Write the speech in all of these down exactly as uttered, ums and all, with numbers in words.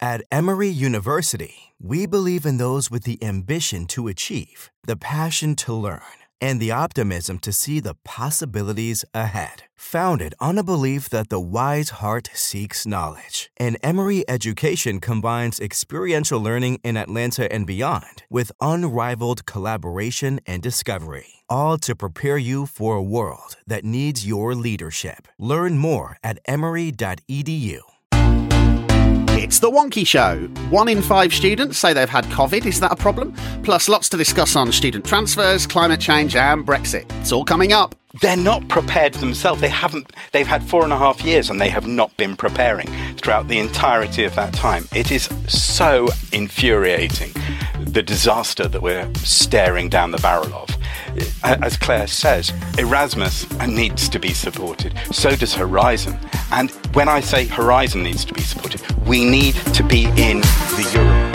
At Emory University, we believe in those with the ambition to achieve, the passion to learn, and the optimism to see the possibilities ahead. Founded on a belief that the wise heart seeks knowledge, and Emory education combines experiential learning in Atlanta and beyond with unrivaled collaboration and discovery, all to prepare you for a world that needs your leadership. Learn more at emory dot e d u. It's The Wonky Show. One in five students say they've had COVID. Is that a problem? Plus lots to discuss on student transfers, climate change and Brexit. It's all coming up. They're not prepared themselves. They haven't. They've had four and a half years and they have not been preparing throughout the entirety of that time. It is so infuriating, the disaster that we're staring down the barrel of. As Claire says, Erasmus needs to be supported. So does Horizon. And when I say Horizon needs to be supported, we need to be in the Euro.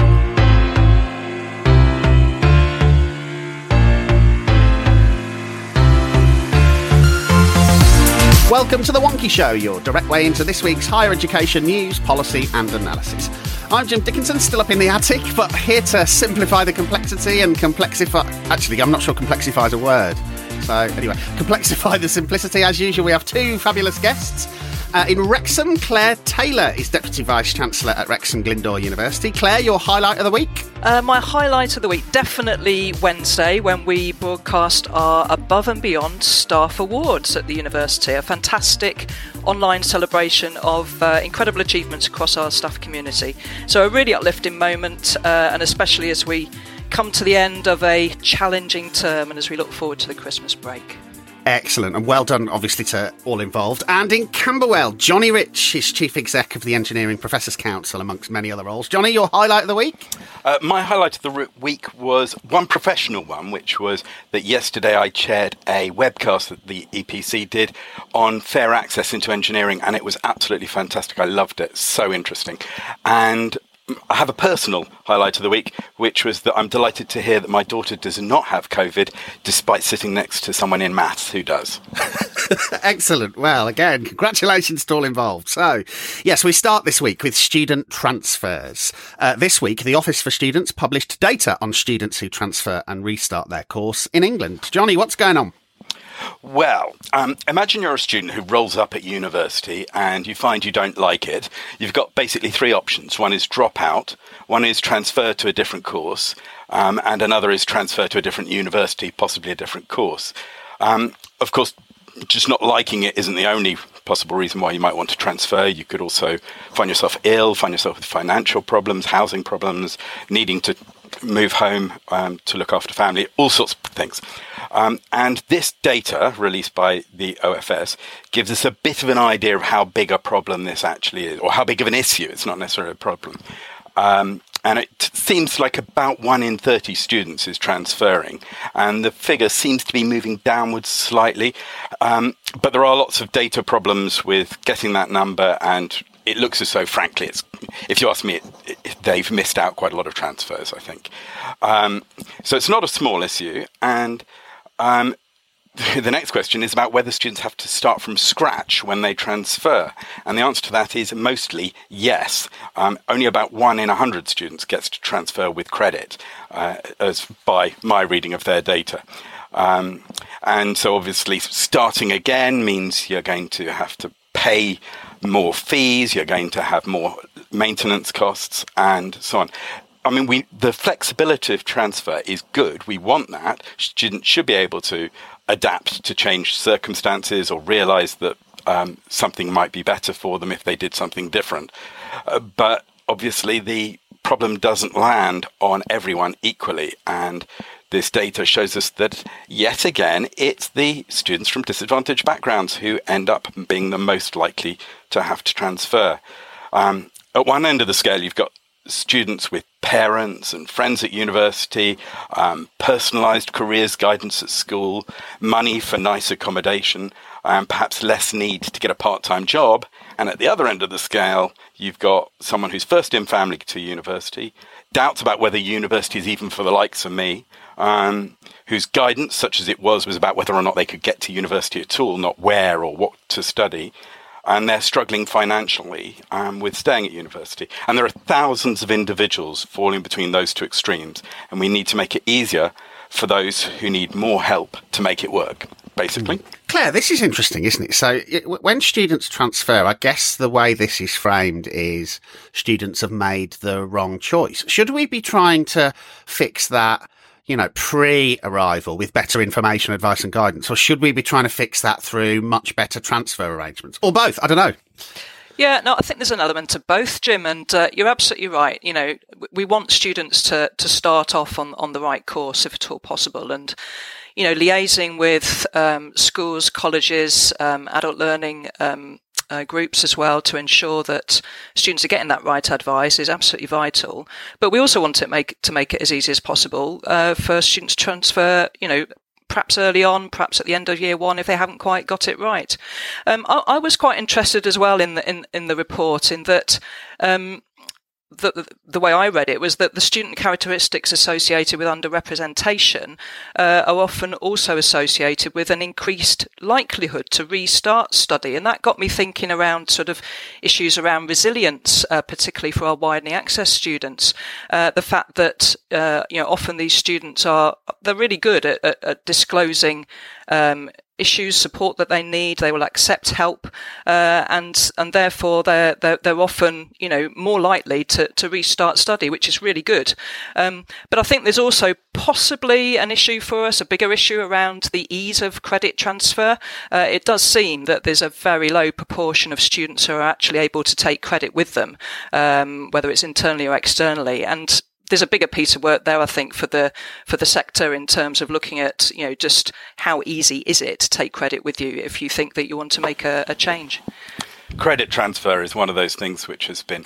Welcome to The Wonky Show, your direct way into this week's higher education news, policy and analysis. I'm Jim Dickinson, still up in the attic, but here to simplify the complexity and complexify... Actually, I'm not sure complexify is a word. So, anyway, complexify the simplicity. As usual, we have two fabulous guests. Uh, in Wrexham, Claire Taylor is Deputy Vice-Chancellor at Wrexham Glyndor University. Claire, your highlight of the week? Uh, my highlight of the week, definitely Wednesday, when we broadcast our Above and Beyond Staff Awards at the university. A fantastic online celebration of uh, incredible achievements across our staff community. So a really uplifting moment, uh, and especially as we come to the end of a challenging term and as we look forward to the Christmas break. Excellent, and well done, obviously, to all involved. And in Camberwell, Johnny Rich is Chief Exec of the Engineering Professors Council, amongst many other roles. Johnny, your highlight of the week? Uh, my highlight of the week was one professional one, which was that yesterday I chaired a webcast that the E P C did on fair access into engineering, and it was absolutely fantastic. I loved it. So interesting. And I have a personal highlight of the week, which was that I'm delighted to hear that my daughter does not have COVID, despite sitting next to someone in maths who does. Excellent. Well, again, congratulations to all involved. So, yes, we start this week with student transfers. Uh, this week, the Office for Students published data on students who transfer and restart their course in England. Johnny, what's going on? Well, um, imagine you're a student who rolls up at university and you find you don't like it. You've got basically three options. One is drop out, one is transfer to a different course, um, and another is transfer to a different university, possibly a different course. Um, of course, just not liking it isn't the only possible reason why you might want to transfer. You could also find yourself ill, find yourself with financial problems, housing problems, needing to move home um, to look after family, all sorts of things. Um, and this data, released by the O F S, gives us a bit of an idea of how big a problem this actually is, or how big of an issue. It's not necessarily a problem. Um, and it seems like about one in thirty students is transferring. And the figure seems to be moving downwards slightly. Um, but there are lots of data problems with getting that number, and it looks as though, frankly, it's, if you ask me, it, it, they've missed out quite a lot of transfers, I think. Um, so it's not a small issue. And um, the next question is about whether students have to start from scratch when they transfer. And the answer to that is mostly yes. Um, only about one in a hundred students gets to transfer with credit, uh, as by my reading of their data. Um, and so obviously starting again means you're going to have to pay more fees, you're going to have more maintenance costs, and so on. I mean, we the flexibility of transfer is good. We want that. Students should be able to adapt to changed circumstances or realise that um, something might be better for them if they did something different. Uh, but obviously the problem doesn't land on everyone equally, and this data shows us that, yet again, it's the students from disadvantaged backgrounds who end up being the most likely to have to transfer. Um, at one end of the scale, you've got students with parents and friends at university, um, personalised careers guidance at school, money for nice accommodation, and perhaps less need to get a part-time job. And at the other end of the scale, you've got someone who's first in family to university, doubts about whether university is even for the likes of me, um, whose guidance, such as it was, was about whether or not they could get to university at all, not where or what to study. and they're struggling financially um, with staying at university. And there are thousands of individuals falling between those two extremes, and we need to make it easier for those who need more help to make it work, basically. Mm. Claire, this is interesting, isn't it? So it, when students transfer, I guess the way this is framed is students have made the wrong choice. Should we be trying to fix that, you know, pre-arrival with better information, advice and guidance? Or should we be trying to fix that through much better transfer arrangements? Or both? I don't know. Yeah, no, I think there's an element of both, Jim, and uh, you're absolutely right. You know, we want students to, to start off on, on the right course, if at all possible, and you know, liaising with um, schools, colleges, um, adult learning um, uh, groups as well to ensure that students are getting that right advice is absolutely vital. But we also want to make to make it as easy as possible uh, for students to transfer, you know, perhaps early on, perhaps at the end of year one, if they haven't quite got it right. Um, I, I was quite interested as well in the, in, in the report in that um, the, the way I read it was that the student characteristics associated with underrepresentation uh, are often also associated with an increased likelihood to restart study. And that got me thinking around sort of issues around resilience, uh, particularly for our widening access students. Uh, the fact that, uh, you know, often these students are, they're really good at, at, at disclosing um issues, support that they need. They will accept help, uh, and and therefore they're, they're they're often, you know, more likely to to restart study, which is really good. Um, but I think there's also possibly an issue for us, a bigger issue around the ease of credit transfer. Uh, it does seem that there's a very low proportion of students who are actually able to take credit with them, um, whether it's internally or externally, and there's a bigger piece of work there, I think, for the for the sector in terms of looking at, you know, just how easy is it to take credit with you if you think that you want to make a, a change. Credit transfer is one of those things which has been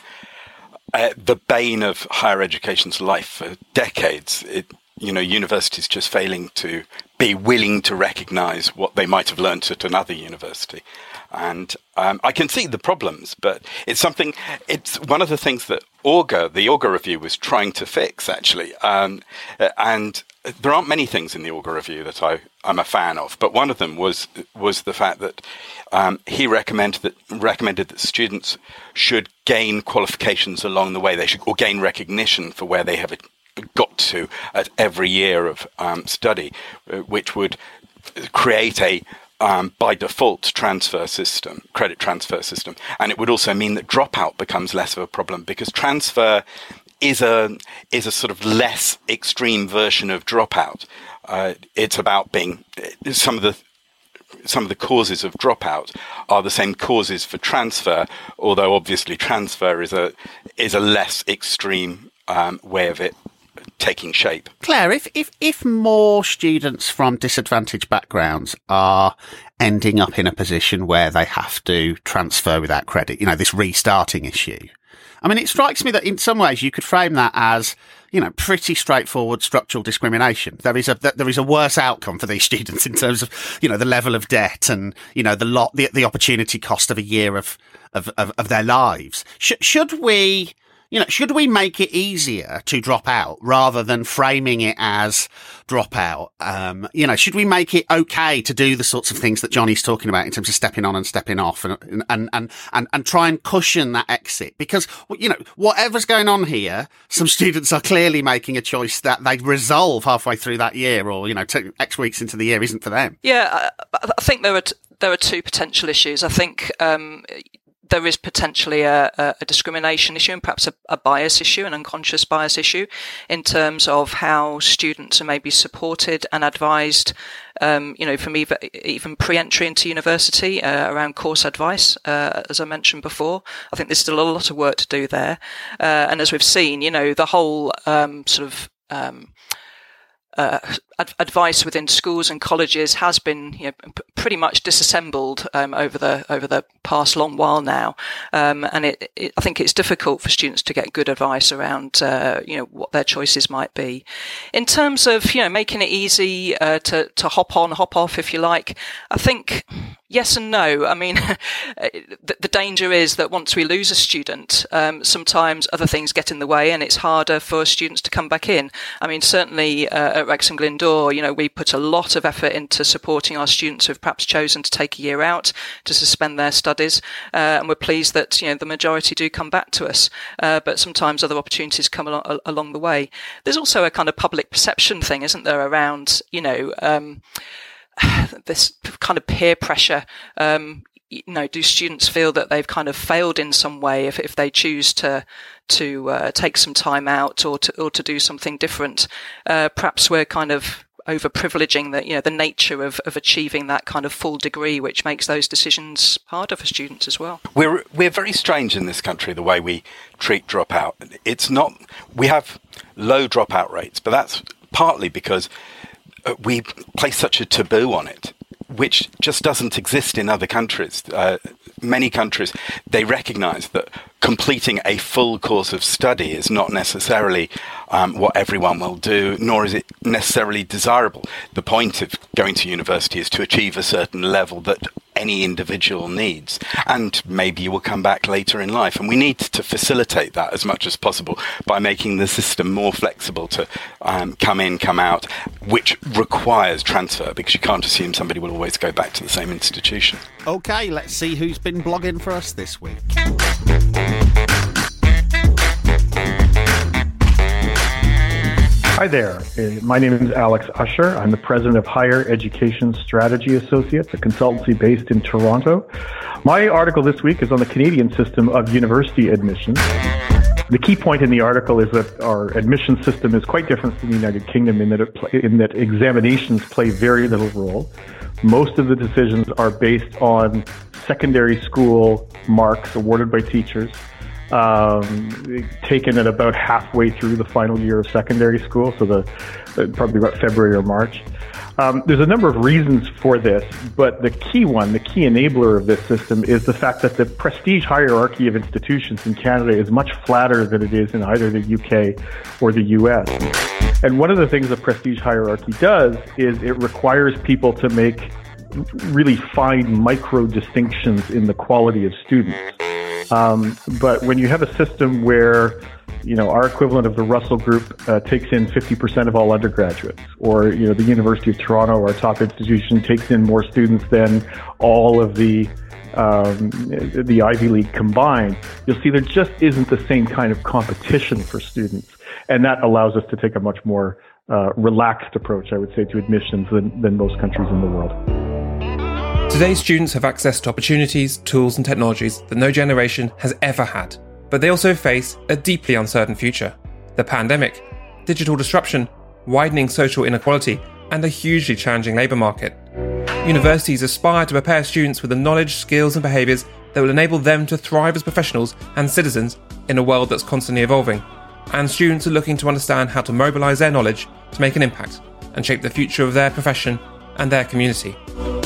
uh, the bane of higher education's life for decades. It, you know, universities just failing to be willing to recognise what they might have learnt at another university. And um, I can see the problems, but it's something, it's one of the things that Augur, the Augur Review, was trying to fix, actually. Um, and there aren't many things in the Augur Review that I, I'm a fan of, but one of them was was the fact that um, he recommended that recommended that students should gain qualifications along the way. They should or gain recognition for where they have got to at every year of um, study, which would create a Um, by default transfer system, credit transfer system. And it would also mean that dropout becomes less of a problem, because transfer is a is a sort of less extreme version of dropout. Uh, it's about being some of the some of the causes of dropout are the same causes for transfer, although obviously transfer is a is a less extreme um, way of it taking shape. Claire, if, if, if more students from disadvantaged backgrounds are ending up in a position where they have to transfer without credit, you know, this restarting issue, I mean, it strikes me that in some ways you could frame that as, you know, pretty straightforward structural discrimination. There is a, there is a worse outcome for these students in terms of, you know, the level of debt and, you know, the lot, the, the opportunity cost of a year of, of, of, of their lives. Sh- should we, You know, should we make it easier to drop out rather than framing it as drop out? Um, you know, should we make it okay to do the sorts of things that Johnny's talking about in terms of stepping on and stepping off and, and, and, and, and try and cushion that exit? Because, you know, whatever's going on here, some students are clearly making a choice that they resolve halfway through that year or, you know, two, X weeks into the year isn't for them. Yeah, I, I think there are, t- there are two potential issues. I think, um, there is potentially a, a discrimination issue and perhaps a, a bias issue, an unconscious bias issue, in terms of how students are maybe supported and advised, um, you know, from even, even pre-entry into university uh, around course advice, uh, as I mentioned before. I think there's still a lot of work to do there. Uh, and as we've seen, you know, the whole um, sort of um, Uh, ad- advice within schools and colleges has been, you know, p- pretty much disassembled um, over the over the past long while now, um, and it, it, I think it's difficult for students to get good advice around, uh, you know, what their choices might be. In terms of, you know, making it easy uh, to to hop on, hop off, if you like, I think yes and no. I mean, the, the danger is that once we lose a student, um, sometimes other things get in the way, and it's harder for students to come back in. I mean, certainly uh, at Wrexham Glyndŵr, door. You know, we put a lot of effort into supporting our students who've perhaps chosen to take a year out to suspend their studies, uh, and we're pleased that, you know, the majority do come back to us. Uh, but sometimes other opportunities come along, along the way. There's also a kind of public perception thing, isn't there, around, you know, um, this kind of peer pressure. Um, you know, do students feel that they've kind of failed in some way if, if they choose to to uh, take some time out or to or to do something different? Uh, perhaps we're kind of over-privileging the, you know, the nature of, of achieving that kind of full degree, which makes those decisions harder for students as well. We're we're very strange in this country, the way we treat dropout. It's not, we have low dropout rates, but that's partly because we place such a taboo on it, which just doesn't exist in other countries. Uh, many countries, they recognise that completing a full course of study is not necessarily um, what everyone will do, nor is it necessarily desirable. The point of going to university is to achieve a certain level that any individual needs, and maybe you will come back later in life. And we need to facilitate that as much as possible by making the system more flexible to um, come in, come out, which requires transfer, because you can't assume somebody will always go back to the same institution. OK, let's see who's been blogging for us this week. Hi there. Uh, My name is Alex Usher. I'm the president of Higher Education Strategy Associates, a consultancy based in Toronto. My article this week is on the Canadian system of university admissions. The key point in the article is that our admission system is quite different from the United Kingdom in that it play, in that examinations play very little role. Most of the decisions are based on secondary school marks awarded by teachers, um, taken at about halfway through the final year of secondary school, so the, the probably about February or March. Um, there's a number of reasons for this, but the key one, the key enabler of this system is the fact that the prestige hierarchy of institutions in Canada is much flatter than it is in either the U K or the U S. And one of the things the prestige hierarchy does is it requires people to make really fine micro distinctions in the quality of students. Um, but when you have a system where, you know, our equivalent of the Russell Group uh, takes in fifty percent of all undergraduates, or, you know, the University of Toronto, our top institution, takes in more students than all of the um, the Ivy League combined, you'll see there just isn't the same kind of competition for students. And that allows us to take a much more uh, relaxed approach, I would say, to admissions than, than most countries in the world. Today's students have access to opportunities, tools and technologies that no generation has ever had. But they also face a deeply uncertain future. The pandemic, digital disruption, widening social inequality, and a hugely challenging labour market. Universities aspire to prepare students with the knowledge, skills and behaviours that will enable them to thrive as professionals and citizens in a world that's constantly evolving. And students are looking to understand how to mobilise their knowledge to make an impact and shape the future of their profession and their community.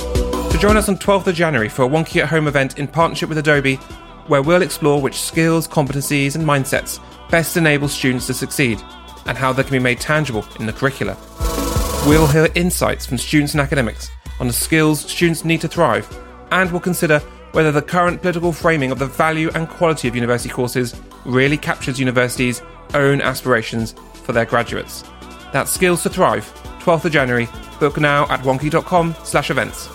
So join us on twelfth of January for a Wonky at Home event in partnership with Adobe, where we'll explore which skills, competencies and mindsets best enable students to succeed and how they can be made tangible in the curricula. We'll hear insights from students and academics on the skills students need to thrive, and we'll consider whether the current political framing of the value and quality of university courses really captures universities' own aspirations for their graduates. That's Skills to Thrive, twelfth of January. Book now at wonky.com slash events.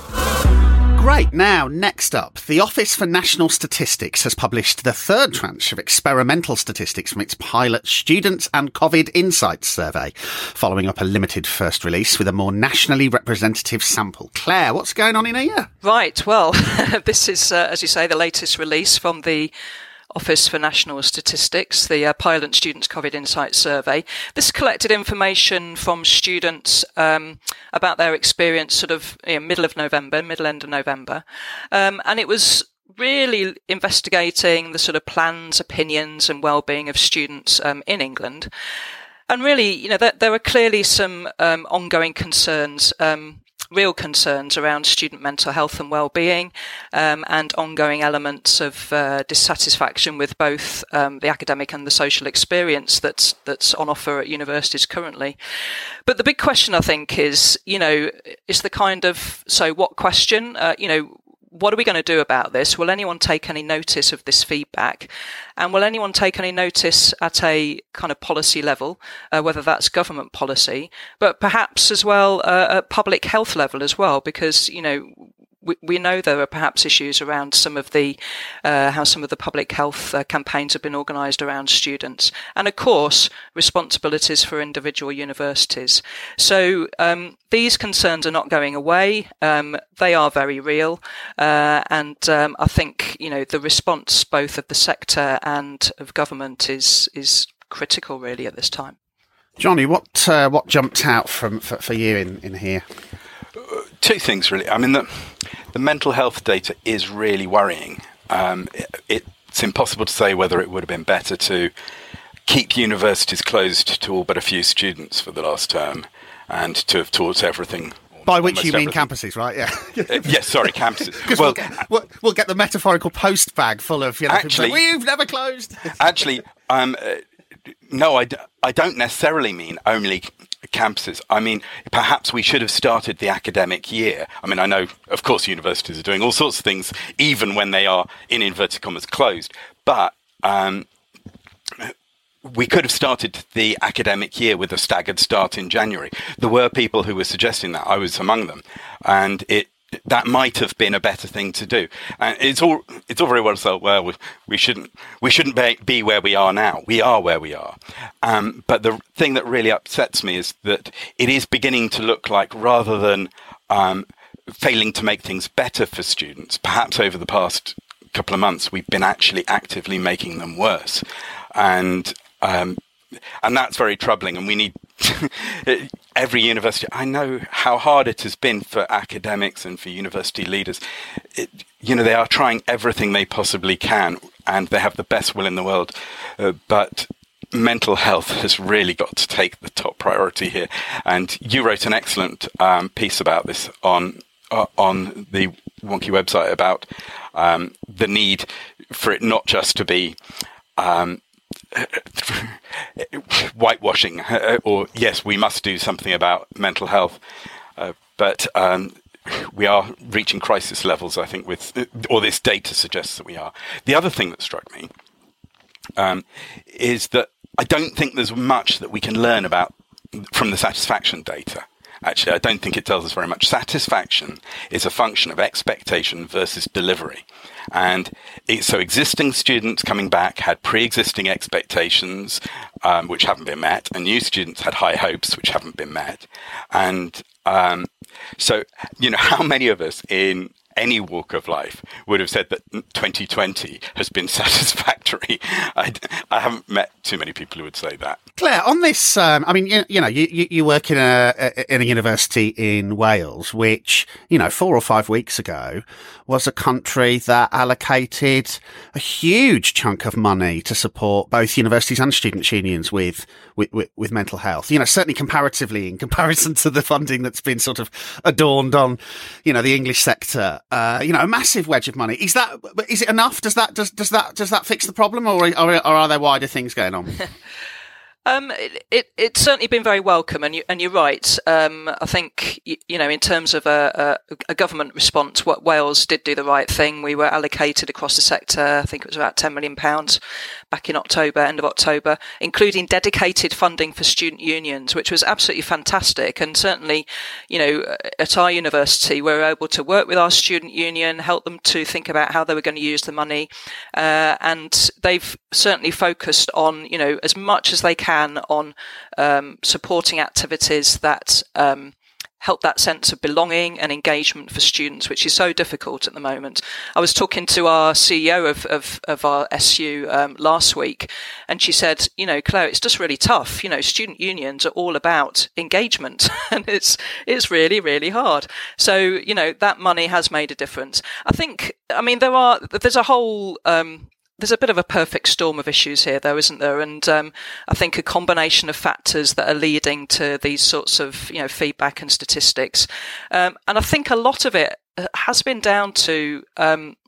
Great. Now, next up, the Office for National Statistics has published the third tranche of experimental statistics from its pilot Students and COVID Insights survey, following up a limited first release with a more nationally representative sample. Claire, what's going on in here? Right. Well, this is, uh, as you say, the latest release from the Office for National Statistics, the uh, Pilot Students COVID Insights Survey. This collected information from students um, about their experience sort of you know, middle of November, middle end of November. Um, and it was really investigating the sort of plans, opinions and well-being of students um, in England. And really, you know, there, there are clearly some um, ongoing concerns, um, real concerns around student mental health and well-being, um, and ongoing elements of uh, dissatisfaction with both um, the academic and the social experience that's that's on offer at universities currently. But the big question, I think, is, you know, is the kind of, so what question, uh, you know, what are we going to do about this? Will anyone take any notice of this feedback? And will anyone take any notice at a kind of policy level, uh, whether that's government policy, but perhaps as well uh, at public health level as well? Because, you know, We, we know there are perhaps issues around some of the uh, how some of the public health uh, campaigns have been organised around students, and of course responsibilities for individual universities. So um, these concerns are not going away; um, they are very real, uh, and um, I think you know the response both of the sector and of government is is critical really at this time. Johnny, what uh, what jumped out from for, for you in, in here? Two things, really. I mean, the, the mental health data is really worrying. Um, it, it's impossible to say whether it would have been better to keep universities closed to all but a few students for the last term and to have taught everything. By which you mean everything. Campuses, right? Yeah. uh, yes, sorry, campuses. Well, we'll, get, we'll, we'll get the metaphorical post bag full of, you know, actually, people saying, we've never closed. actually, um, uh, no, I, d- I don't necessarily mean only campuses. I mean, perhaps we should have started the academic year. I mean, I know, of course, universities are doing all sorts of things, even when they are, in inverted commas, closed. But um, we could have started the academic year with a staggered start in January. There were people who were suggesting that. I was among them. And it that might have been a better thing to do. And it's all it's all very well said, well, we, we shouldn't we shouldn't be, be where we are now. We are where we are. Um, but the thing that really upsets me is that it is beginning to look like, rather than um, failing to make things better for students, perhaps over the past couple of months, we've been actually actively making them worse. And um, and that's very troubling. And we need every university. I know how hard it has been for academics and for university leaders. It, you know, they are trying everything they possibly can, and they have the best will in the world. Uh, but mental health has really got to take the top priority here. And you wrote an excellent um, piece about this on uh, on the Wonky website about um, the need for it not just to be Um, whitewashing, or yes, we must do something about mental health, uh, but um, we are reaching crisis levels, I think, with, or this data suggests that we are. The other thing that struck me um, is that I don't think there's much that we can learn about from the satisfaction data. Actually, I don't think it tells us very much. Satisfaction is a function of expectation versus delivery. And it, so existing students coming back had pre-existing expectations, um, which haven't been met, and new students had high hopes, which haven't been met. And um, so, you know, how many of us in any walk of life would have said that twenty twenty has been satisfactory? I, I haven't met too many people who would say that. Claire, on this, um, I mean, you, you know, you, you work in a, in a university in Wales, which, you know, four or five weeks ago was a country that allocated a huge chunk of money to support both universities and students' unions with, with, with, with mental health. You know, certainly comparatively, in comparison to the funding that's been sort of adorned on, you know, the English sector. Uh, you know, a massive wedge of money. Is that, is it enough? Does that, does, does that, does that fix the problem, or, or, or are there wider things going on? Um, it, it, it's certainly been very welcome, and you, and you're right. Um, I think, you, you know, in terms of a, a, a government response, what Wales did do the right thing. We were allocated across the sector, I think it was about ten million pounds back in October, end of October, including dedicated funding for student unions, which was absolutely fantastic. And certainly, you know, at our university, we were able to work with our student union, help them to think about how they were going to use the money. Uh, and they've certainly focused on, you know, as much as they can on um, supporting activities that um, help that sense of belonging and engagement for students, which is so difficult at the moment. I was talking to our C E O of, of, of our S U um, last week, and she said, you know, Claire, it's just really tough. You know, student unions are all about engagement, and it's it's really, really hard. So, you know, that money has made a difference. I think, I mean, there are there's a whole... Um, There's a bit of a perfect storm of issues here, though, isn't there? And um, I think a combination of factors that are leading to these sorts of, you know, feedback and statistics. Um, and I think a lot of it has been down to um,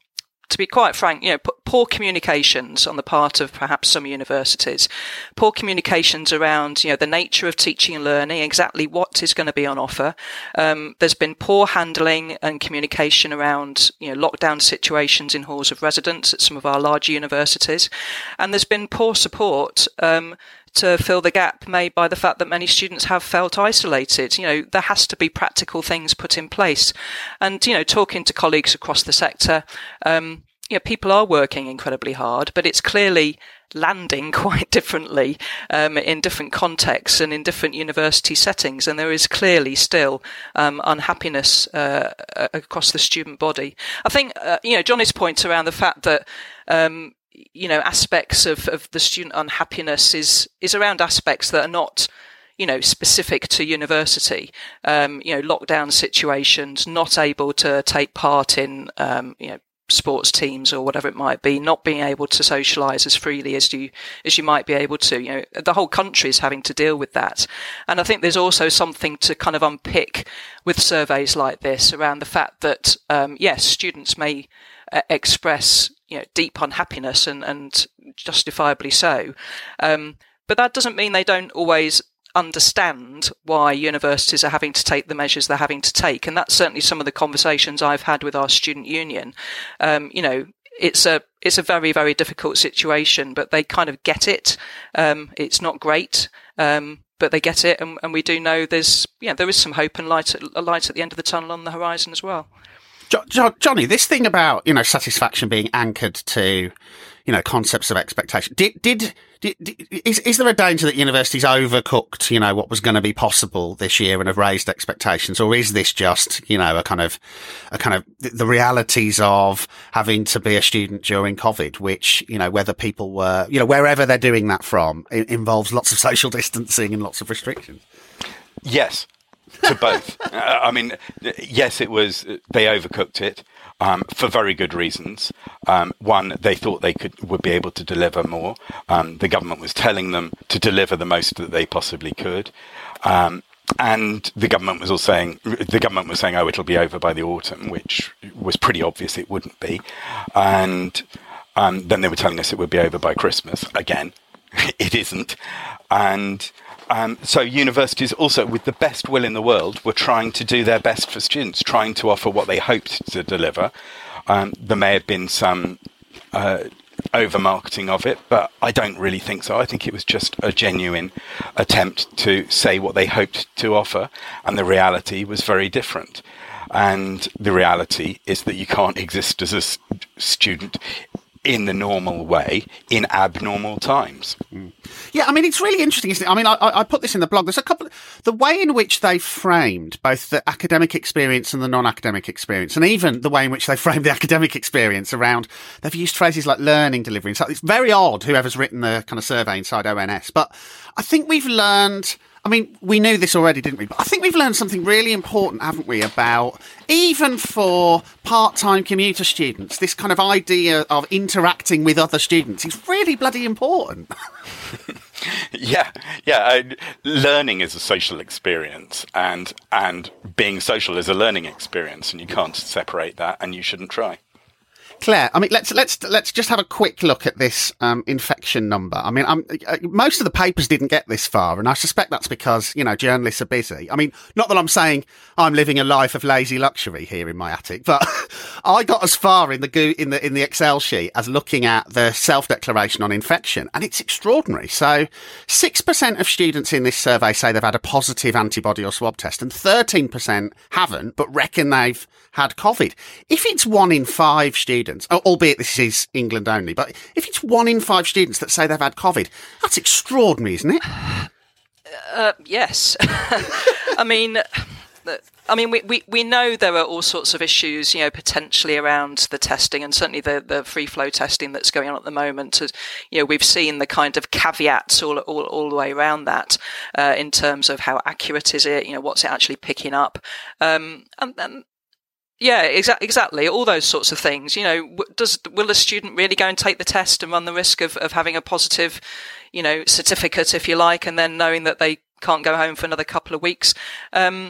to be quite frank, you know, poor communications on the part of perhaps some universities, poor communications around, you know, the nature of teaching and learning, exactly what is going to be on offer. Um, there's been poor handling and communication around, you know, lockdown situations in halls of residence at some of our larger universities. And there's been poor support, um, to fill the gap made by the fact that many students have felt isolated. You know, there has to be practical things put in place. And, you know, talking to colleagues across the sector, um, you know, people are working incredibly hard, but it's clearly landing quite differently um, in different contexts and in different university settings. And there is clearly still um, unhappiness uh, across the student body. I think, uh, you know, Johnny's point around the fact that, um, you know, aspects of, of the student unhappiness is, is around aspects that are not, you know, specific to university, um, you know, lockdown situations, not able to take part in, um, you know, sports teams or whatever it might be, not being able to socialise as freely as you, as you might be able to. You know, the whole country is having to deal with that. And I think there's also something to kind of unpick with surveys like this around the fact that, um, yes, students may uh, express, you know, deep unhappiness and, and justifiably so. Um, but that doesn't mean they don't always understand why universities are having to take the measures they're having to take. And that's certainly some of the conversations I've had with our student union. Um, you know, it's a, it's a very, very difficult situation, but they kind of get it. Um, it's not great. Um, but they get it. And, and we do know there's, yeah, there is some hope and light, a light at the end of the tunnel on the horizon as well. Jo- jo- Johnny, this thing about, you know, satisfaction being anchored to, you know, concepts of expectation. Did, did, did, did is, is there a danger that universities overcooked, you know, what was going to be possible this year and have raised expectations? Or is this just, you know, a kind of, a kind of the realities of having to be a student during COVID, which, you know, whether people were, you know, wherever they're doing that from, it involves lots of social distancing and lots of restrictions? Yes. To both. uh, I mean, yes, it was, they overcooked it um, for very good reasons. Um, one, they thought they could would be able to deliver more. Um, the government was telling them to deliver the most that they possibly could. Um, and the government was also saying, the government was saying, oh, it'll be over by the autumn, which was pretty obvious it wouldn't be. And um, then they were telling us it would be over by Christmas. Again, it isn't. And Um, so universities also, with the best will in the world, were trying to do their best for students, trying to offer what they hoped to deliver. Um, there may have been some uh, over-marketing of it, but I don't really think so. I think it was just a genuine attempt to say what they hoped to offer, and the reality was very different. And the reality is that you can't exist as a st- student in the normal way in abnormal times. Mm. Yeah, I mean, it's really interesting, isn't it? I mean, I, I put this in the blog. There's a couple, the way in which they framed both the academic experience and the non-academic experience, and even the way in which they framed the academic experience around, they've used phrases like learning delivery. So it's very odd, whoever's written the kind of survey inside O N S. But I think we've learned, I mean, we knew this already, didn't we? But I think we've learned something really important, haven't we, about, even for part-time commuter students, this kind of idea of interacting with other students is really bloody important. Yeah, yeah. I, learning is a social experience, and and being social is a learning experience, and you can't separate that, and you shouldn't try. Claire, I mean, let's let's let's just have a quick look at this um, infection number. I mean, I'm, uh, most of the papers didn't get this far, and I suspect that's because, you know, journalists are busy. I mean, not that I'm saying I'm living a life of lazy luxury here in my attic, but I got as far in the go- in the in the Excel sheet as looking at the self-declaration on infection, and it's extraordinary. So, six percent of students in this survey say they've had a positive antibody or swab test, and thirteen percent haven't, but reckon they've had COVID. If it's one in five students, albeit this is England only, but if it's one in five students that say they've had COVID, that's extraordinary, isn't it? Uh, yes. I mean, I mean, we, we, we know there are all sorts of issues, you know, potentially around the testing, and certainly the, the free flow testing that's going on at the moment. You know, we've seen the kind of caveats all all, all the way around that uh, in terms of how accurate is it, you know, what's it actually picking up, um, and then. Yeah, exa- exactly. All those sorts of things. You know, does will a student really go and take the test and run the risk of, of having a positive, you know, certificate, if you like, and then knowing that they can't go home for another couple of weeks? Um,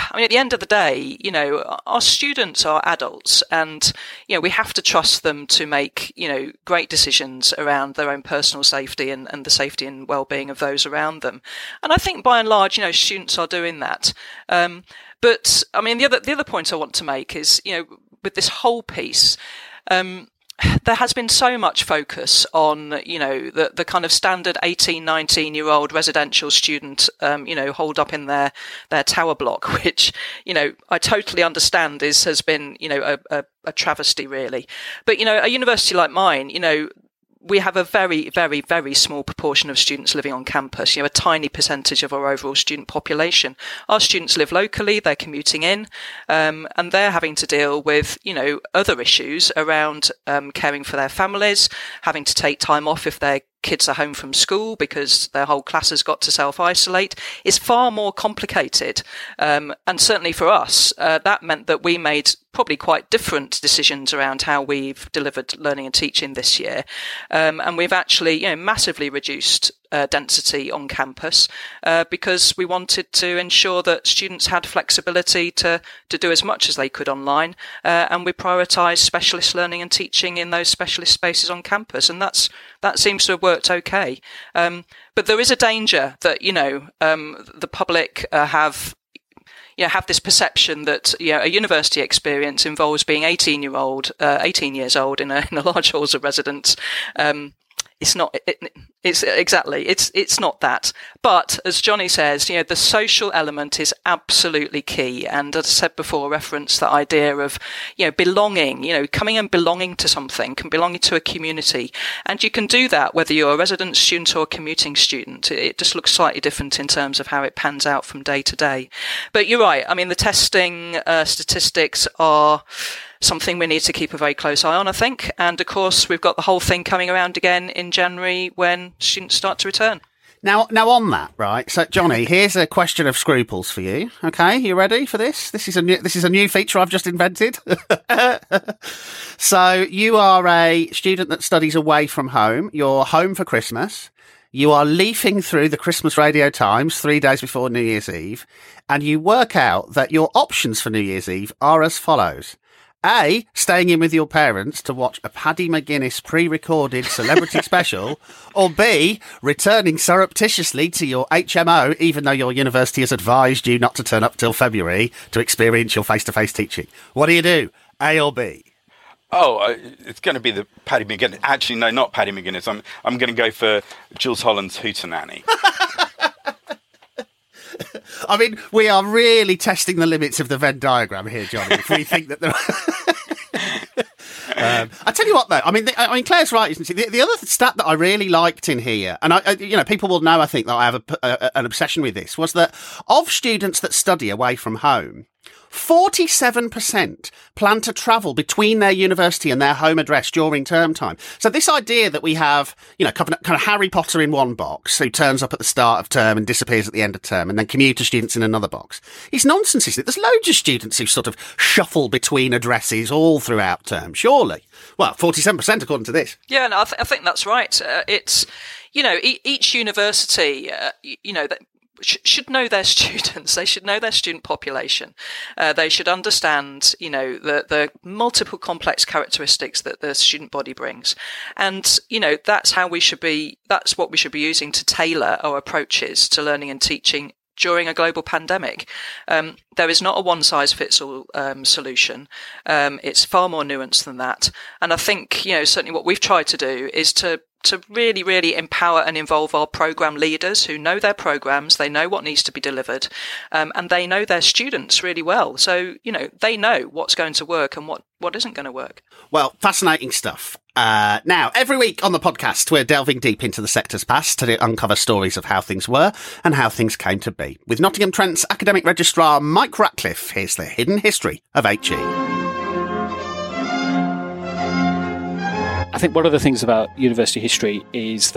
I mean, at the end of the day, you know, our students are adults, and, you know, we have to trust them to make, you know, great decisions around their own personal safety and, and the safety and well-being of those around them. And I think by and large, you know, students are doing that. Um, but I mean, the other, the other point I want to make is, you know, with this whole piece, um, there has been so much focus on, you know, the, the kind of standard eighteen, nineteen year old residential student, um, you know, holed up in their, their tower block, which, you know, I totally understand is, has been, you know, a, a, a travesty really. But, you know, a university like mine, you know, we have a very, very, very small proportion of students living on campus, you know, a tiny percentage of our overall student population. Our students live locally, they're commuting in, um, and they're having to deal with, you know, other issues around um, caring for their families, having to take time off if their kids are home from school because their whole class has got to self-isolate. Is far more complicated. Um, and certainly for us, uh, that meant that we made probably quite different decisions around how we've delivered learning and teaching this year. Um, and we've actually, you know, massively reduced uh, density on campus uh, because we wanted to ensure that students had flexibility to, to do as much as they could online. Uh, and we prioritised specialist learning and teaching in those specialist spaces on campus. And that's that seems to have worked okay. Um, but there is a danger that, you know, um, the public uh, have you know, have this perception that, you know, a university experience involves being eighteen year old, uh, eighteen years old in a, in a large halls of residence. Um, It's not, it, it's exactly, it's, it's not that. But as Johnny says, you know, the social element is absolutely key. And as I said before, reference the idea of, you know, belonging, you know, coming and belonging to something, can belonging to a community. And you can do that whether you're a resident student or a commuting student. It just looks slightly different in terms of how it pans out from day to day. But you're right. I mean, the testing uh, statistics are something we need to keep a very close eye on, I think. And of course, we've got the whole thing coming around again in January when students start to return. Now, now on that, right? So, Johnny, here's a question of scruples for you. Okay, you ready for this? This is a new, this is a new feature I've just invented. So, you are a student that studies away from home. You're home for Christmas. You are leafing through the Christmas Radio Times three days before New Year's Eve, and you work out that your options for New Year's Eve are as follows. A, staying in with your parents to watch a Paddy McGuinness pre-recorded celebrity special, or B, returning surreptitiously to your H M O, even though your university has advised you not to turn up till February to experience your face-to-face teaching. What do you do? A or B? Oh, uh, it's going to be the Paddy McGuinness. Actually, no, not Paddy McGuinness. I'm I'm going to go for Jules Holland's Hootenanny. I mean, we are really testing the limits of the Venn diagram here, Johnny, if we think that there um, I tell you what, though, I mean, the, I mean, Claire's right, isn't she? The, the other stat that I really liked in here, and I, I, you know, people will know, I think, that I have a, a, an obsession with this, was that of students that study away from home, forty-seven percent plan to travel between their university and their home address during term time. So this idea that we have, you know, kind of, kind of Harry Potter in one box, who turns up at the start of term and disappears at the end of term, and then commuter students in another box, is nonsense, isn't it? There's loads of students who sort of shuffle between addresses all throughout term, surely. Well, forty-seven percent according to this. Yeah, no, I, th- I think that's right. Uh, it's, you know, e- each university, uh, you know, that should know their students. They should know their student population. Uh, they should understand, you know, the, the multiple complex characteristics that the student body brings. And, you know, that's how we should be, that's what we should be using to tailor our approaches to learning and teaching during a global pandemic. Um, there is not a one-size-fits-all um, solution. Um, it's far more nuanced than that. And I think, you know, certainly what we've tried to do is to to really, really empower and involve our program leaders who know their programs, they know what needs to be delivered, um, and they know their students really well. So, you know, they know what's going to work and what, what isn't going to work. Well, fascinating stuff. Uh, now, every week on the podcast, we're delving deep into the sector's past to uncover stories of how things were and how things came to be. With Nottingham Trent's academic registrar, Mike Ratcliffe, here's the hidden history of H E. I think one of the things about university history is that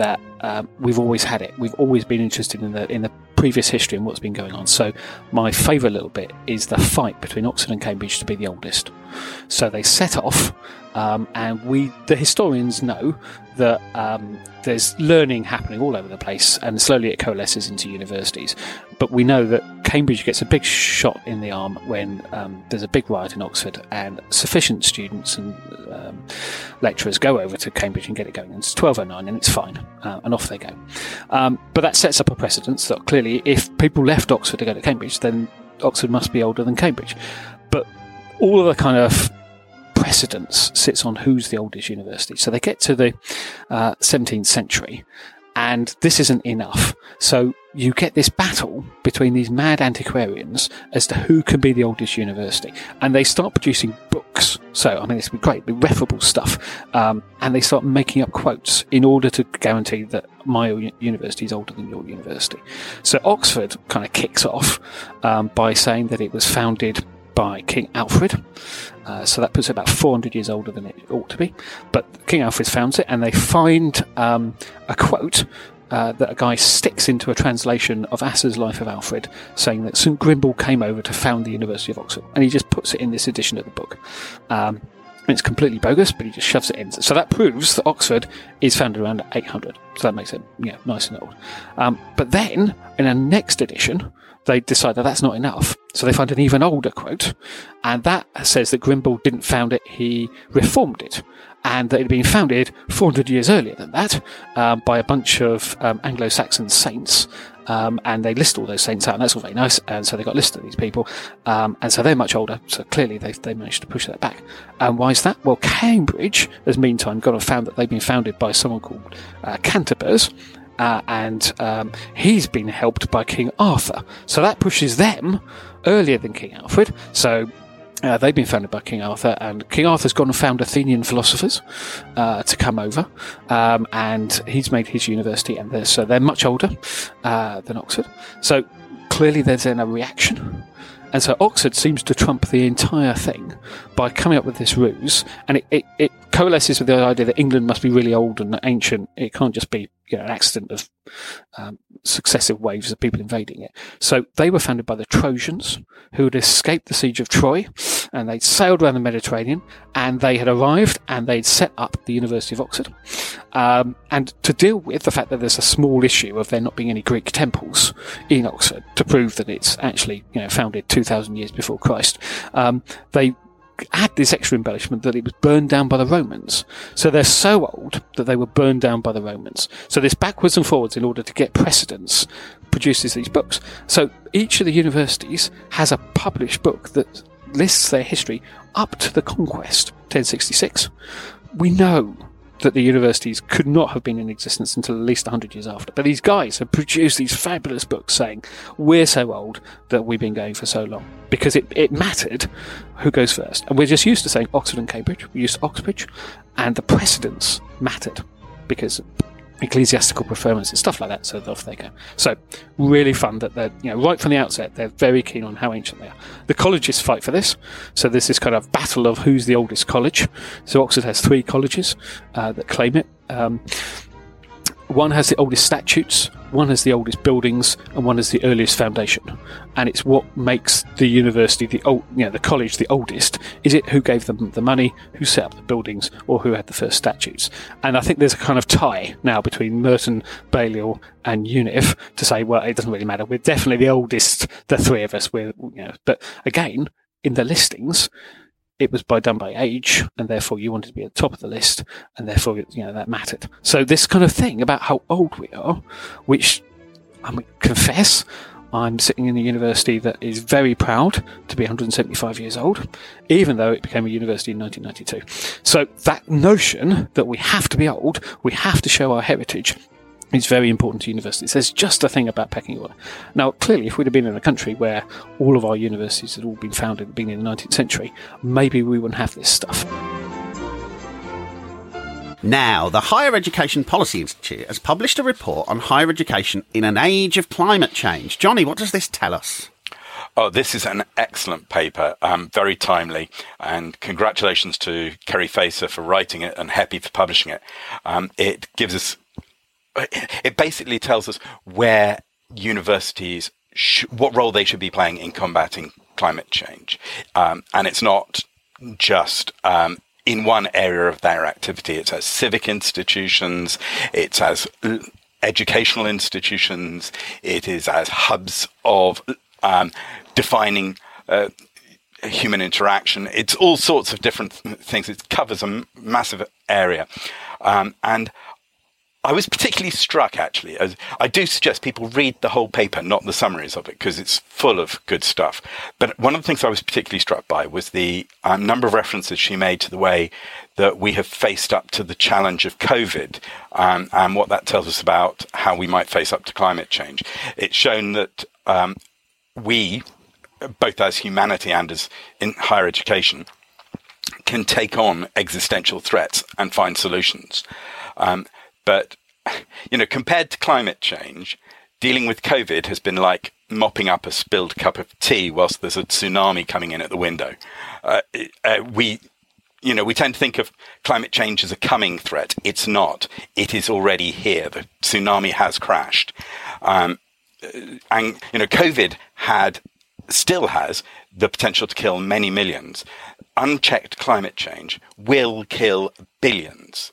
um, we've always had it. We've always been interested in the in the previous history and what's been going on. So my favourite little bit is the fight between Oxford and Cambridge to be the oldest. So they set off, um, and we, the historians, know that um, there's learning happening all over the place, and slowly it coalesces into universities. But we know that Cambridge gets a big shot in the arm when um, there's a big riot in Oxford, and sufficient students and um, lecturers go over to Cambridge and get it going. And it's twelve oh nine, and it's fine, uh, and off they go. Um, but that sets up a precedence that clearly, if people left Oxford to go to Cambridge, then Oxford must be older than Cambridge. But all of the kind of precedence sits on who's the oldest university. So they get to the uh, seventeenth century, and this isn't enough. So you get this battle between these mad antiquarians as to who can be the oldest university. And they start producing books. So, I mean, it's great, referable stuff. Um, and they start making up quotes in order to guarantee that my university is older than your university. So Oxford kind of kicks off um, by saying that it was founded by King Alfred. Uh, so that puts it about four hundred years older than it ought to be. But King Alfred founds it, and they find um, a quote uh, that a guy sticks into a translation of Asser's Life of Alfred, saying that Saint Grimbald came over to found the University of Oxford. And he just puts it in this edition of the book. Um, it's completely bogus, but he just shoves it in. So that proves that Oxford is founded around eight hundred. So that makes it, yeah, nice and old. Um, but then, in a next edition, they decide that that's not enough. So they find an even older quote, and that says that Grimbald didn't found it, he reformed it, and that it had been founded four hundred years earlier than that um, by a bunch of um, Anglo-Saxon saints, um, and they list all those saints out, and that's all very nice, and so they got listed, these people, um, and so they're much older, so clearly they they managed to push that back. And why is that? Well, Cambridge has meantime gone and found that they've been founded by someone called uh, Canterbury's, Uh, and um, he's been helped by King Arthur. So that pushes them earlier than King Alfred. So uh, they've been founded by King Arthur, and King Arthur's gone and found Athenian philosophers uh, to come over, um, and he's made his university, and they're, so they're much older uh, than Oxford. So clearly there's then a reaction. And so Oxford seems to trump the entire thing by coming up with this ruse, and it, it, it coalesces with the idea that England must be really old and ancient. It can't just be, you know, an accident of um, successive waves of people invading it. So they were founded by the Trojans, who had escaped the siege of Troy, and they'd sailed around the Mediterranean, and they had arrived, and they'd set up the University of Oxford. Um, and to deal with the fact that there's a small issue of there not being any Greek temples in Oxford, to prove that it's actually, you know, founded two thousand years before Christ, um, they add this extra embellishment that it was burned down by the Romans. So they're so old that they were burned down by the Romans. So this backwards and forwards in order to get precedence produces these books. So each of the universities has a published book that lists their history up to the conquest, ten sixty-six. We know that the universities could not have been in existence until at least one hundred years after. But these guys have produced these fabulous books saying, we're so old that we've been going for so long. Because it, it mattered who goes first. And we're just used to saying Oxford and Cambridge. We used Oxbridge. And the precedence mattered because ecclesiastical preference and stuff like that. So off they go. So really fun that they're, you know, right from the outset, they're very keen on how ancient they are. The colleges fight for this. So there's this kind of battle of who's the oldest college. So Oxford has three colleges uh, that claim it. Um, one has the oldest statutes, one has the oldest buildings, and one has the earliest foundation. And it's what makes the university, the old, you know, the college, the oldest. Is it who gave them the money, who set up the buildings, or who had the first statutes? And I think there's a kind of tie now between Merton, Balliol, and Univ to say, well, it doesn't really matter. We're definitely the oldest, the three of us. We're, you know, but again, in the listings, it was by done by age, and therefore you wanted to be at the top of the list, and therefore, you know, that mattered. So this kind of thing about how old we are, which I mean, confess, I'm sitting in a university that is very proud to be one hundred seventy-five years old, even though it became a university in nineteen ninety-two. So that notion that we have to be old, we have to show our heritage, is very important to universities. There's just a thing about pecking order. Now, clearly, if we'd have been in a country where all of our universities had all been founded at the beginning of the nineteenth century, maybe we wouldn't have this stuff. Now, the Higher Education Policy Institute has published a report on higher education in an age of climate change. Johnny, what does this tell us? Oh, this is an excellent paper, um, very timely, and congratulations to Kerry Facer for writing it and H E P I for publishing it. Um, it gives us it basically tells us where universities, sh- what role they should be playing in combating climate change. Um, and it's not just um, in one area of their activity. It's as civic institutions, it's as educational institutions, it is as hubs of um, defining uh, human interaction. It's all sorts of different things. It covers a m- massive area. Um, and I was particularly struck, actually, as I do suggest people read the whole paper, not the summaries of it, because it's full of good stuff. But one of the things I was particularly struck by was the um, number of references she made to the way that we have faced up to the challenge of COVID, um, and what that tells us about how we might face up to climate change. It's shown that um, we, both as humanity and as in higher education, can take on existential threats and find solutions. Um, But, you know, compared to climate change, dealing with COVID has been like mopping up a spilled cup of tea whilst there's a tsunami coming in at the window. Uh, uh, we, you know, we tend to think of climate change as a coming threat. It's not. It is already here. The tsunami has crashed. Um, and, you know, COVID had, still has, the potential to kill many millions. Unchecked climate change will kill billions.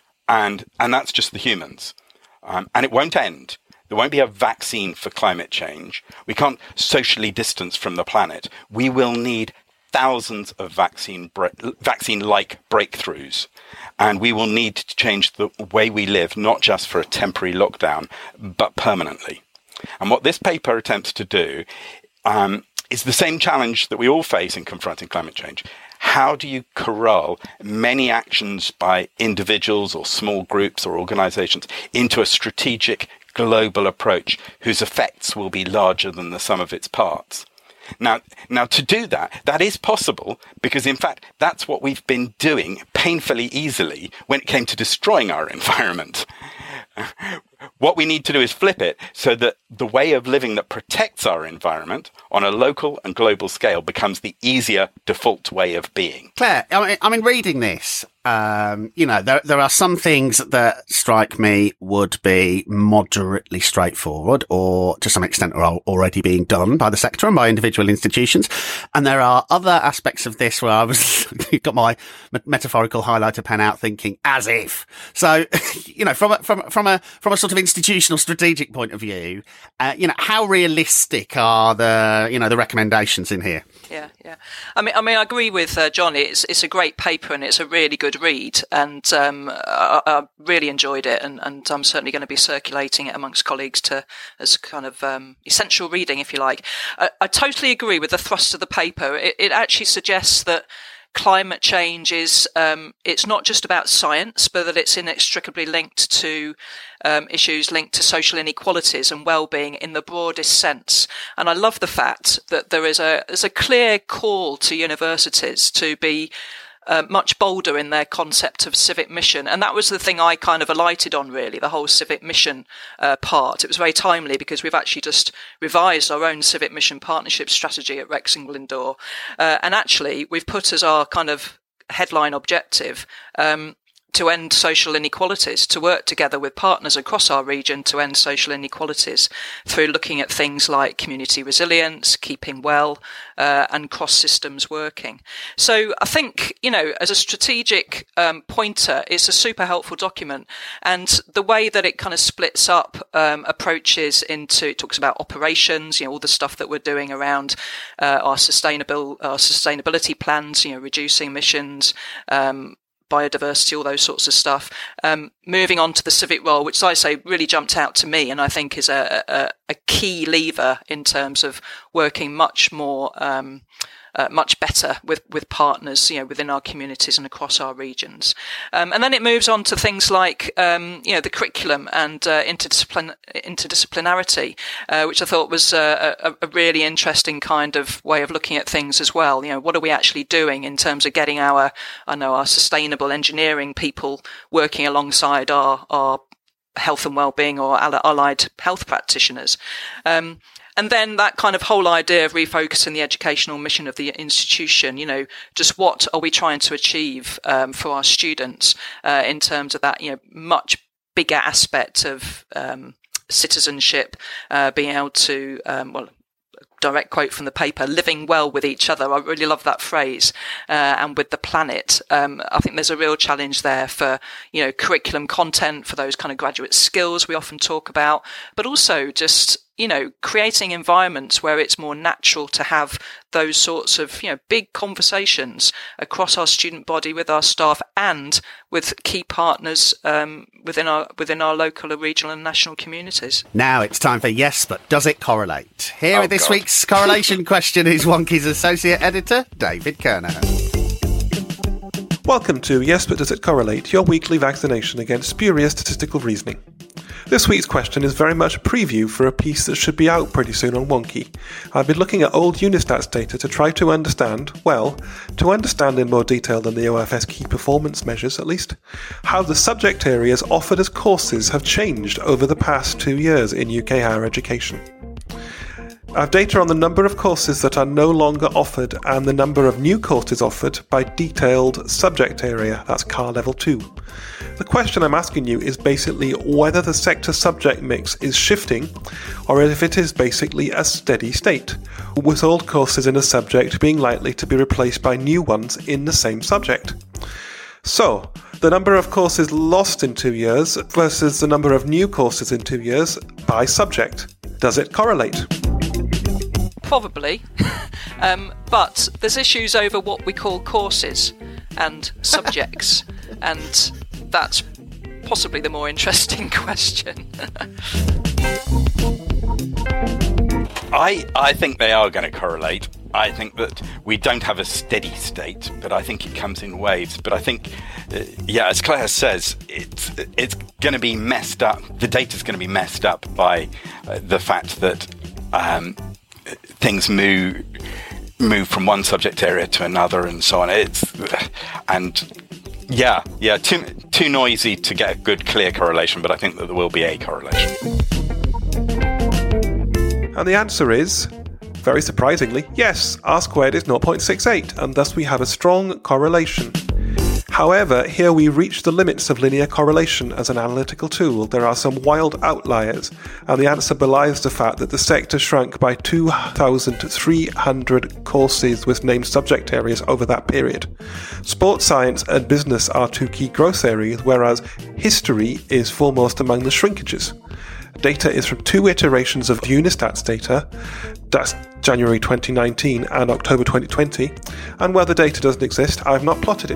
And and that's just the humans. Um, and it won't end. There won't be a vaccine for climate change. We can't socially distance from the planet. We will need thousands of vaccine bre- vaccine-like breakthroughs. And we will need to change the way we live, not just for a temporary lockdown, but permanently. And what this paper attempts to do um, is the same challenge that we all face in confronting climate change. How do you corral many actions by individuals or small groups or organizations into a strategic global approach whose effects will be larger than the sum of its parts? Now, now to do that, that is possible because, in fact, that's what we've been doing painfully easily when it came to destroying our environment. What we need to do is flip it so that the way of living that protects our environment on a local and global scale becomes the easier default way of being. Claire, I mean, I mean reading this, um, you know, there, there are some things that strike me would be moderately straightforward or to some extent are already being done by the sector and by individual institutions. And there are other aspects of this where I was, got my metaphorical highlighter pen out thinking as if. So, you know, from a, from, from a, from a sort of institutional strategic point of view, uh, you know, how realistic are the, you know, the recommendations in here? Yeah, yeah. I mean, I mean, I agree with uh, John. It's it's a great paper and it's a really good read, and um, I, I really enjoyed it. And, and I'm certainly going to be circulating it amongst colleagues to as kind of um, essential reading, if you like. I, I totally agree with the thrust of the paper. It, it actually suggests that climate change is um, it's not just about science, but that it's inextricably linked to um, issues linked to social inequalities and well-being in the broadest sense. And I love the fact that there is a there's a clear call to universities to be Uh, much bolder in their concept of civic mission. And that was the thing I kind of alighted on, really, the whole civic mission uh, part. It was very timely because we've actually just revised our own civic mission partnership strategy at Wrexham Glyndŵr. Uh, and actually, we've put as our kind of headline objective um, to end social inequalities, to work together with partners across our region to end social inequalities through looking at things like community resilience, keeping well, uh, and cross-systems working. So I think, you know, as a strategic um, pointer, it's a super helpful document. And the way that it kind of splits up um, approaches into, it talks about operations, you know, all the stuff that we're doing around uh, our sustainable, our sustainability plans, you know, reducing emissions, um, biodiversity, all those sorts of stuff. Um, moving on to the civic role, which, as I say, really jumped out to me and I think is a, a, a key lever in terms of working much more, um, uh, much better with, with partners, you know, within our communities and across our regions. Um, and then it moves on to things like, um, you know, the curriculum and uh, interdiscipline, interdisciplinarity, uh, which I thought was uh, a, a really interesting kind of way of looking at things as well. You know, what are we actually doing in terms of getting our, I know, our sustainable engineering people working alongside our, our health and well-being or allied health practitioners. Um, And then that kind of whole idea of refocusing the educational mission of the institution, you know, just what are we trying to achieve um, for our students uh, in terms of that, you know, much bigger aspect of um, citizenship, uh, being able to, um, well, direct quote from the paper, living well with each other. I really love that phrase. Uh, and with the planet, um, I think there's a real challenge there for, you know, curriculum content, for those kind of graduate skills we often talk about, but also just, you know, creating environments where it's more natural to have those sorts of, you know, big conversations across our student body, with our staff, and with key partners um, within our within our local, regional, and national communities. Now it's time for Yes, but Does It Correlate? Here oh, with this God. week's correlation question is Wonky's associate editor, David Kernahan. Welcome to Yes, but Does It Correlate, your weekly vaccination against spurious statistical reasoning. This week's question is very much a preview for a piece that should be out pretty soon on Wonky. I've been looking at old Unistats data to try to understand, well, to understand in more detail than the O F S key performance measures at least, how the subject areas offered as courses have changed over the past two years in U K higher education. I have data on the number of courses that are no longer offered and the number of new courses offered by detailed subject area, that's C A R Level two. The question I'm asking you is basically whether the sector subject mix is shifting, or if it is basically a steady state, with old courses in a subject being likely to be replaced by new ones in the same subject. So, the number of courses lost in two years versus the number of new courses in two years by subject. Does it correlate? Probably, um, but there's issues over what we call courses and subjects, and that's possibly the more interesting question. I I think they are going to correlate. I think that we don't have a steady state, but I think it comes in waves. But I think, uh, yeah, as Claire says, it's it's going to be messed up. The data's going to be messed up by uh, the fact that um, things move move from one subject area to another, and so on. It's and yeah, yeah, too too noisy to get a good, clear correlation. But I think that there will be a correlation. And the answer is, very surprisingly, yes, R squared is zero point six eight, and thus we have a strong correlation. However, here we reach the limits of linear correlation as an analytical tool. There are some wild outliers, and the answer belies the fact that the sector shrank by two thousand three hundred courses with named subject areas over that period. Sports science and business are two key growth areas, whereas history is foremost among the shrinkages. Data is from two iterations of Unistats data, that's January twenty nineteen and October twenty twenty, and where the data doesn't exist, I've not plotted it.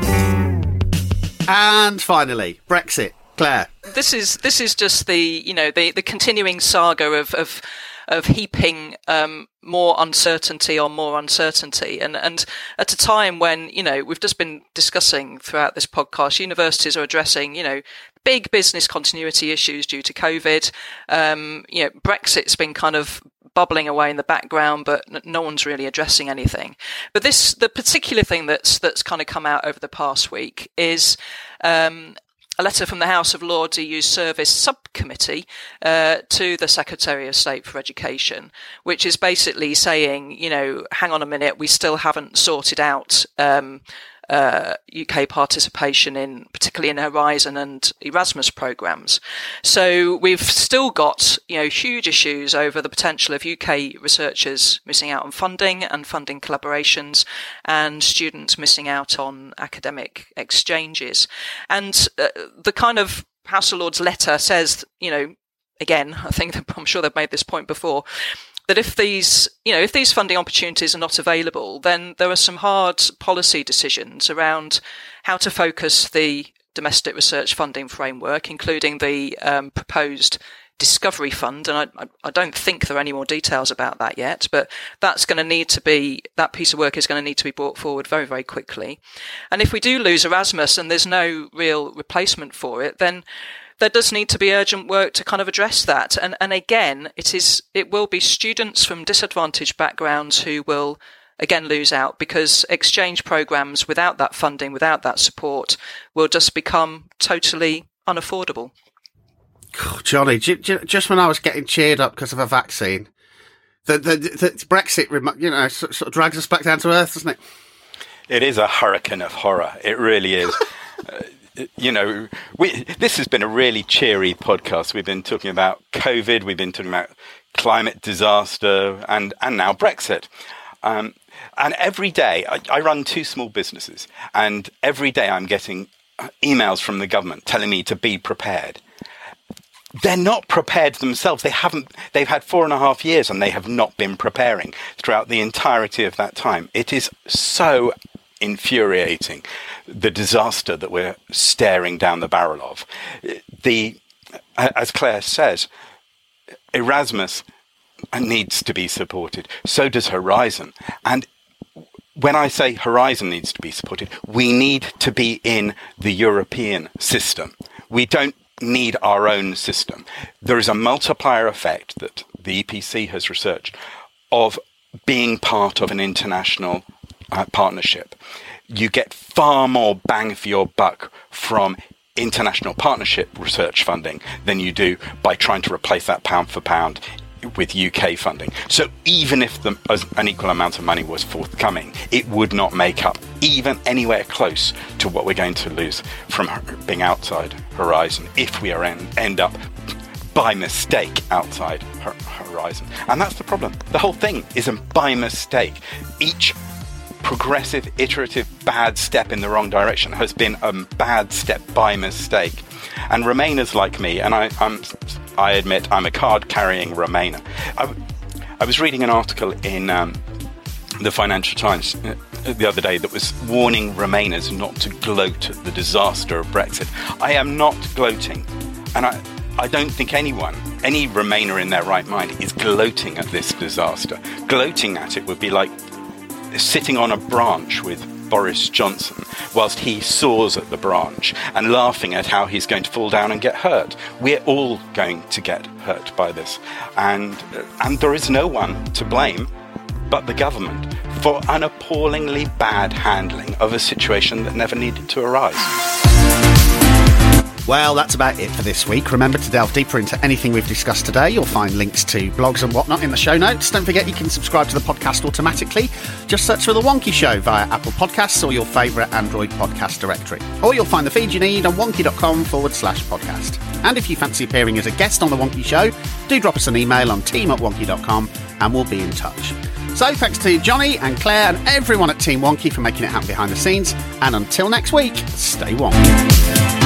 And finally, Brexit. Claire. This is this is just the you know the, the continuing saga of of, of heaping um, more uncertainty on more uncertainty, and and at a time when you know we've just been discussing throughout this podcast, universities are addressing you know big business continuity issues due to COVID. Um, you know, Brexit's been kind of bubbling away in the background, but no one's really addressing anything. But this, the particular thing that's that's kind of come out over the past week is um, a letter from the House of Lords E U Service Subcommittee uh, to the Secretary of State for Education, which is basically saying, you know, hang on a minute, we still haven't sorted out um, Uh, U K participation in, particularly in Horizon and Erasmus programs. So we've still got, you know, huge issues over the potential of U K researchers missing out on funding and funding collaborations, and students missing out on academic exchanges. And uh, the kind of House of Lords letter says, you know, again, I think that, I'm sure they've made this point before, that if these, you know, if these funding opportunities are not available, then there are some hard policy decisions around how to focus the domestic research funding framework, including the um, proposed Discovery Fund. And I, I don't think there are any more details about that yet, but that's going to need to be, that piece of work is going to need to be brought forward very, very quickly. And if we do lose Erasmus and there's no real replacement for it, then there does need to be urgent work to kind of address that. And and again, it is it will be students from disadvantaged backgrounds who will again lose out, because exchange programs without that funding, without that support, will just become totally unaffordable. Johnny, just when I was getting cheered up because of a vaccine, the the, the Brexit, you know, sort of drags us back down to earth, doesn't it? It is a hurricane of horror. It really is. uh, you know, we, this has been a really cheery podcast. We've been talking about COVID, we've been talking about climate disaster, and, and now Brexit. Um, and every day, I, I run two small businesses, and every day I'm getting emails from the government telling me to be prepared. They're not prepared themselves. They haven't. They've had four and a half years, and they have not been preparing throughout the entirety of that time. It is so infuriating, the disaster that we're staring down the barrel of. The, as Claire says, Erasmus needs to be supported. So does Horizon. And when I say Horizon needs to be supported, we need to be in the European system. We don't need our own system. There is a multiplier effect that the E P C has researched of being part of an international uh, partnership. You get far more bang for your buck from international partnership research funding than you do by trying to replace that pound for pound with U K funding. So even if the, as an equal amount of money was forthcoming, it would not make up even anywhere close to what we're going to lose from being outside Horizon if we are en- end up by mistake outside Horizon. And that's the problem. The whole thing is a by mistake. Each progressive, iterative, bad step in the wrong direction has been a bad step by mistake. And Remainers like me, and I, I'm, I admit I'm a card-carrying Remainer. I, I was reading an article in um, the Financial Times uh, the other day that was warning Remainers not to gloat at the disaster of Brexit. I am not gloating, and I, I don't think anyone, any Remainer in their right mind, is gloating at this disaster. Gloating at it would be like sitting on a branch with Boris Johnson whilst he soars at the branch and laughing at how he's going to fall down and get hurt. We're all going to get hurt by this. And, and there is no one to blame but the government for an appallingly bad handling of a situation that never needed to arise. Well, that's about it for this week. Remember to delve deeper into anything we've discussed today. You'll find links to blogs and whatnot in the show notes. Don't forget you can subscribe to the podcast automatically. Just search for The Wonky Show via Apple Podcasts or your favourite Android podcast directory. Or you'll find the feed you need on wonky.com forward slash podcast. And if you fancy appearing as a guest on The Wonky Show, do drop us an email on team at wonky dot com and we'll be in touch. So thanks to Johnny and Claire and everyone at Team Wonky for making it happen behind the scenes. And until next week, stay wonky.